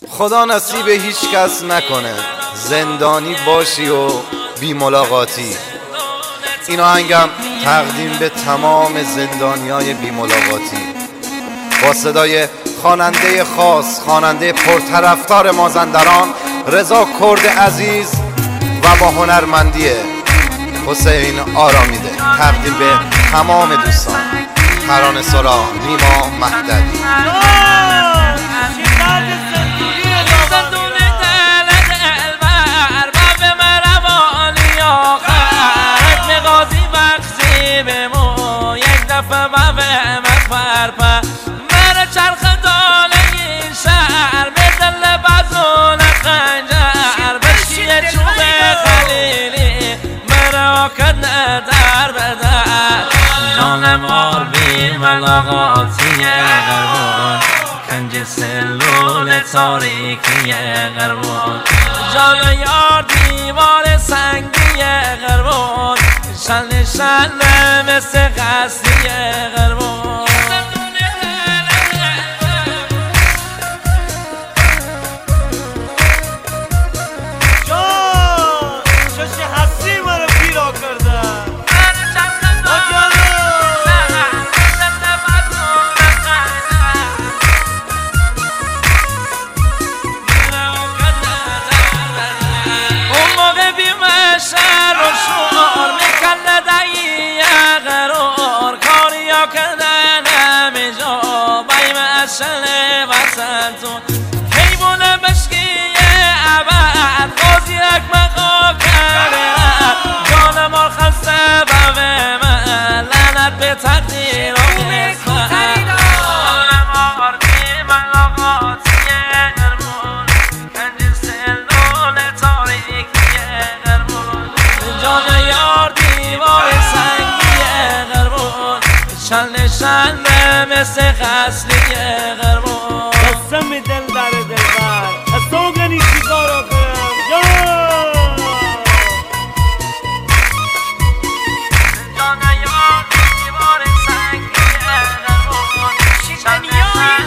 خدا نصیب هیچ کس نکنه زندانی باشی و بی ملاقاتی. این آهنگم تقدیم به تمام زندانیای بی ملاقاتی، با صدای خواننده خاص، خواننده پرطرفدار مازندران رضا کرد عزیز و با هنرمندی حسین آرامیده. تقدیم به تمام دوستان. ترانه‌سرا نیما مهدوی. جانمار بی ملاقاتی غربان، کنج سلول تاریکی غربان، جان یار دیوار سنگی غربان، شل شل مثل قصری غربان. حیوان بشکی عبد قاضی اکمقا کرده، جانمار خسته بوه من لعنت به تقدیر و قسمت. جانمار بی ملاقاتی غربان، کنج سلول تاریکی غربان، جان یار دیوار سنگی غربان، شل شل مثل قصری غربان. قسم دل بر دلبر از تو گنی چیکارا کنم جان یار دیوار سنگی غربان، شیطانیای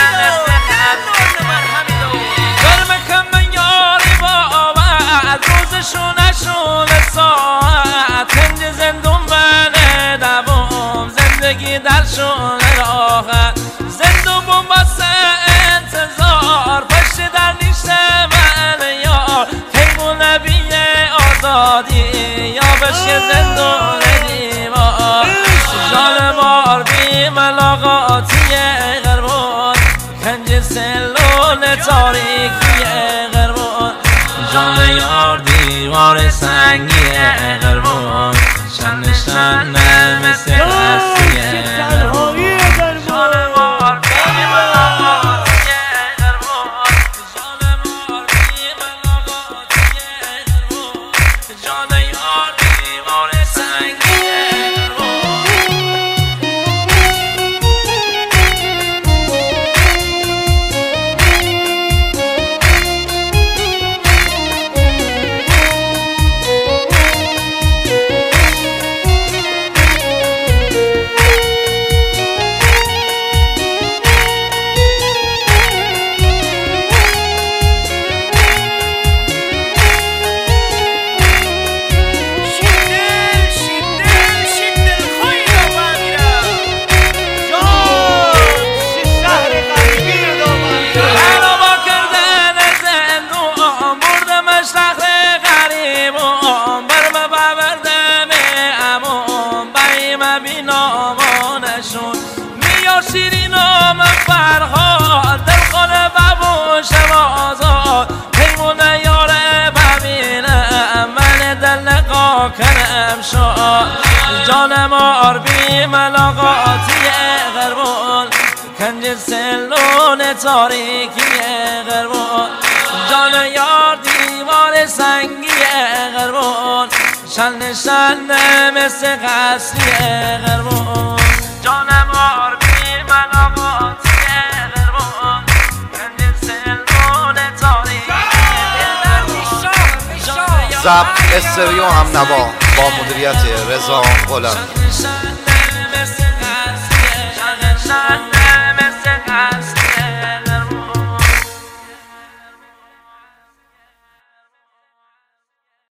گرم کم یاری با روزشون نشون ساعت، کنج زندون بله دوام زندگی درشون راحت، زندون بومباسه انتظار پشت در نیشته من یار، حیوان نبی آزادی یا بشه زندون دیوار. جانمار بی ملاقاتی غربان، کنج سلول تاریکی غربان، جان یار دیوار سنگی غربان، شن شن مثل قصری غربان. شیرین و من فرهاد دل خونه ببوش آزاد، حیوان یاره ببینم من دل نقا کنم شاد. جانمار بی ملاقاتی غربان، کنج سلول تاریکی غربان، جان یار دیوار سنگی غربان، شل شل مثل قصری غربان. جانمار بی ملاقاتی غربان، کنج سلول تاریکی غربان. ضبط استریو هم نوا با مدیریت رضا غلامی.